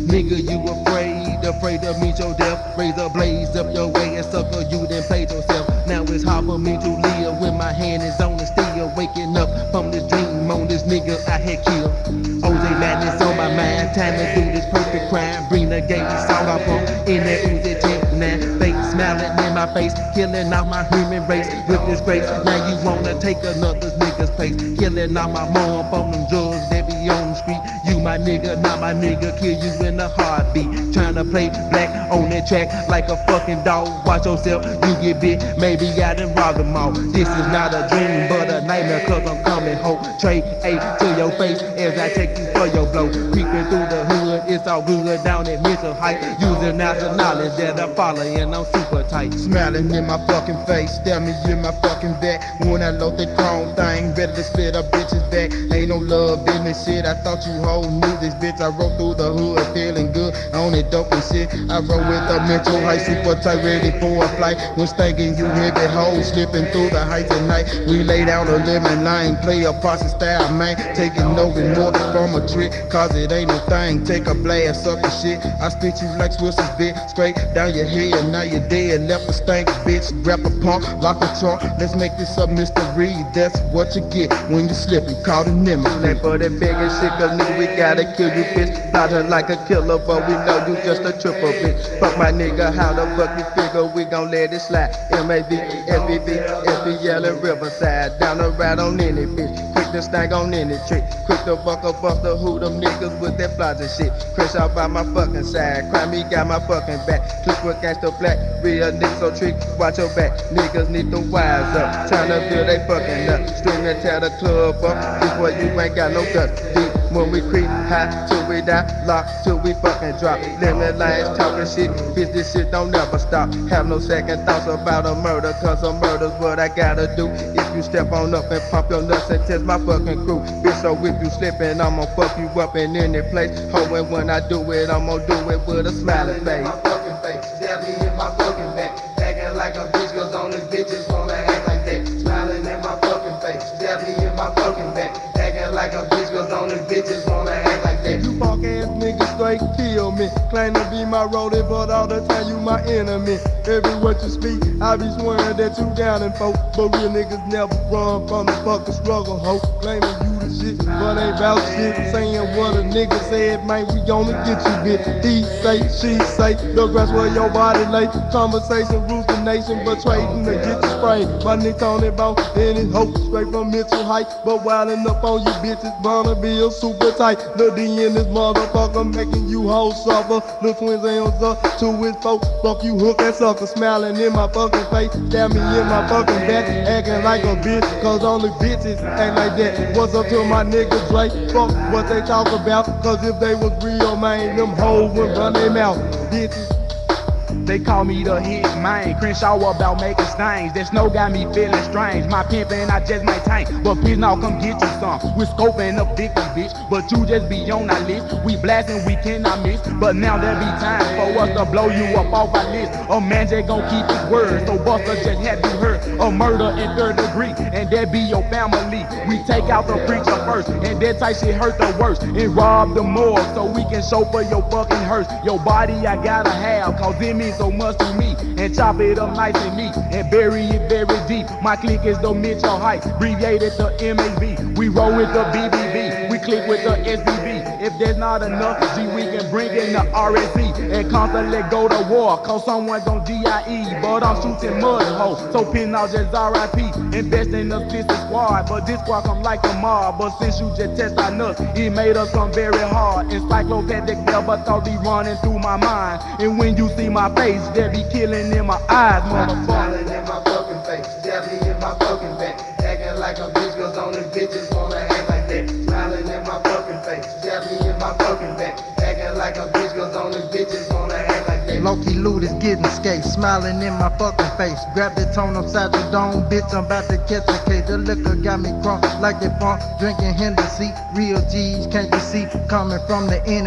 Nigga, you afraid to meet your death. Raise a blaze up your way and sucker, you then played yourself. Now it's hard for me to live when my hand is on the steel. Waking up from this dream on this nigga I had killed. OJ madness on my mind, time to do this perfect crime. Bring the gate, salt up on in that Uzi tent. Now fake smiling in my face, killing out my human race with this grace. Now you wanna take another nigga's place, killing out my mom on them drugs that be on the street. You my nigga, not my nigga, kill you in a heartbeat. Tryna play black on that track like a fucking dog. Watch yourself, you get bit, maybe I done robbed them all. This is not a dream, but a nightmare, cause I'm coming home. Trade A to your face as I take you for your blow. Creeping through the hood, it's all good down at mental height. Using out the knowledge that I follow and I'm super tight. Smiling in my fucking face, stab me in my fucking back. When I load that chrome thing, ready to spit a bitch's back. Ain't no love in this shit, I thought you hoes knew this bitch. I rode through the hood feeling good on it dope and shit. I rode with a mental high, super tight, ready for a flight. When stinking you heavy hoes slipping through the heights at night. We lay down a lemon line, play a posse style, man. Taking no more from a trick, cause it ain't no thing. Take a blast, sucker shit. I spit you like Swiss's bit, straight down your head. Now you're dead, left a stank bitch. Grab a punk, lock a trunk. Let's make this a mystery. That's what you get when you slipping, caught a nimble. Like for that big and shit, cause nigga, we gotta kill you, bitch. Not her like a killer, but we know you just a triple, bitch. Fuck my nigga, how the fuck you figure we gon' let it slide? M.A.V., S.B.V., S.B.L. and Riverside. Down the ride on any bitch. Quick to snag on any trick. Quick to buck a buster, who them niggas with their flies and shit. Crash out by my fucking side. Crime me got my fucking back. Click with gangsta black. Real niggas so trick, watch your back. Niggas need to wise up. Tryna build they fucking up. String and tear the club up. This way you ain't got no guts. Deep when we creep high till we die. Lock till we fucking drop. Lemon lines talking shit. Bitch, this shit don't never stop. Have no second thoughts about a murder, cause a murder's what I gotta do. If you step on up and pump your nuts and test my fucking crew. Bitch, so if you slippin', I'ma fuck you up in any place. Ho, and when I do it, I'ma do it with a smiling face. My fucking face, stab me in my fucking back. Acting like a bitch, cause only bitches wanna act like that. Smiling in my fucking face, stab me in my fucking back. Acting like a bitch, cause only bitches wanna act like that. You punk ass niggas straight kill me. Claim to be my roadie, but all the time you my enemy. Every word you speak, I be swearing that you down and folk. But real niggas never run from the fucking struggle, ho. Claiming you the shit, but ain't bout shit. Saying what a nigga said, man, we gonna get you, bitch. He say, she say, the grass where your body lay. Conversation rules the nation, but trading to get you sprayed. My nigga Tony Bone, and his hope straight from mental height. But wildin' up on you bitches, Burner Bill super tight. The D in this motherfucker making you hoes suffer. The twins hands up to his folk. Fuck you hook and sucker, smiling in my fucking face. Stab me in my fucking back, acting like a bitch. Cause only bitches act like that. What's up to my niggas Drake? Fuck what they talk about. Cause if they was real, man, them hoes would run their mouth. Bitches. They call me the hit man, Crenshaw about making stains. That snow got me feeling strange. My pimpin' I just maintain, but please now come get you some. We're scoping up victim, bitch, but you just be on our list. We blasting, we cannot miss, but now there be time for us to blow you up off our list. A man just gon' keep his word, so Buster just had you heard. A murder in third degree, and that be your family. We take out the preacher first, and that type shit hurt the worst. And rob the morgue, so we can show for your fucking hearse. Your body I gotta have, cause it means so much to me, and chop it up nice and neat, and bury it very deep. My clique is the Mitchell Heights, abbreviated the M.A.V. We roll with the BBB, we click with the S.B.B. If there's not enough, G, we can bring in the RSC and constantly go to war, cause someone gon' DIE, but I'm shooting mud hoes, so pin out just RIP. Invest in the sister squad, but this squad come like a mob. But since you just test our nuts, it made us come very hard. Encyclopedic never thought be running through my mind. And when you see my face, they be killing in my eyes, motherfucker. Smiling in my fucking face, stab me in my fucking back. Acting like a bitch, cause only bitches wanna act like that. Smiling in my fucking face, stab me in my fucking back. Acting like a bitch, cause only bitches wanna act like that. Low-key loot is getting escaped, smiling in my fucking face. Grab the tone upside the dome, bitch, I'm about to catch a case. The liquor got me crunk like they punk, drinking Hennessy. Real G's, can't you see, coming from the NAP.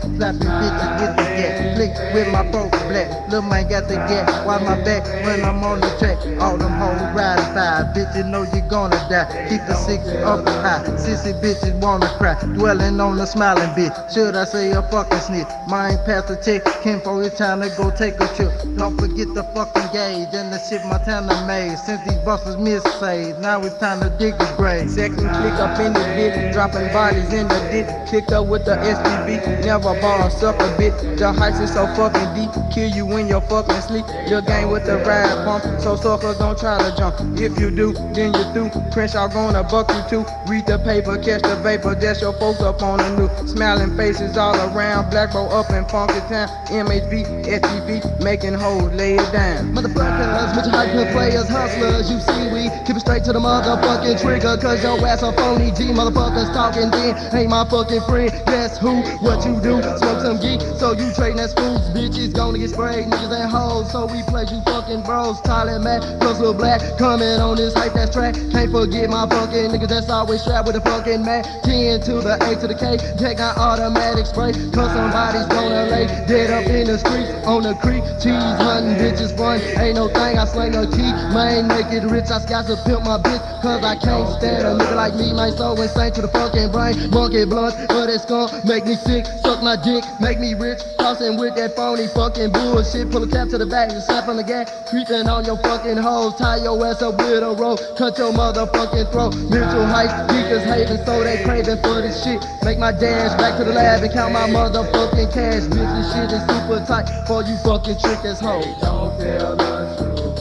slapping bitches with the gat. Flick with my folk black, lil' man got the gat. Why my back when I'm on the track? All them hoes riding by, bitch, you know you gonna die. Keep the 6 up high, sissy bitches wanna cry. Dwelling on the smiling bitch, should I say a fucking snitch? Mine pass the check, Kinfo, it's time to go take a trip. Don't forget the fucking gauge and the shit my town done made. Since these busters missaved, now it's time to dig the grave. Second click up in the bitch, dropping bodies in the ditch. Kicked up with the SPV, never bought a sucker bitch. The heights is so fucking deep, kill you when you're fucking sleep. Your game with the ride pump, so suckers don't try to jump. If you do, then you through. Crenshaw gonna buck you too. Read the paper, catch the vapor, that's your folks up on the new. Smiling faces all around, Black Bro up in funky town. MHB, SPV, making hoes lay it down. Motherfuckers, bitch hyper players, hustlers, you see we keep it straight to the motherfucking trigger. Cause your ass a phony G, motherfuckers talking then ain't my fucking friend. Guess who, what you do, smoke some geek. So you trading that fools, bitches gonna get sprayed, niggas ain't hoes. So we play you fucking bros, Tyler Mac, plus Lil Black, coming on this hype that's track. Can't forget my fucking niggas that's always strapped with a fucking Mac. 10 to the A to the K, take out automatic spray. Cause somebody's gonna lay dead up in the streets, on the creek. Cheese hunting bitches fun, ain't no thing, I slang a key. Man, make it rich, I got to pimp my bitch. Cause I can't stand a nigga like me, man, so insane to the fucking brain. Monkey blunt, but it's gon' make me sick. Suck my dick, make me rich. Tossing with that phony fucking bullshit. Pull a cap to the back and slap on the gas. Creeping on your fucking hoes, tie your ass up with a rope. Cut your motherfucking throat. Mental heights, geekers hating, so they craving for this shit. Make my dance back to the lab and count my motherfucking cash. Bitch, this shit is super tight for you fucking trick ass hoes. Don't tell the truth.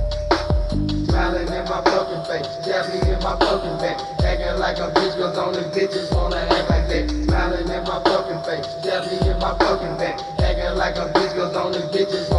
Smiling in my fucking face, jab me in my fucking back. Acting like a bitch, cause only bitches wanna act like that. Smiling in my fucking face, jab me in my fucking back. Acting like a bitch, cause only bitches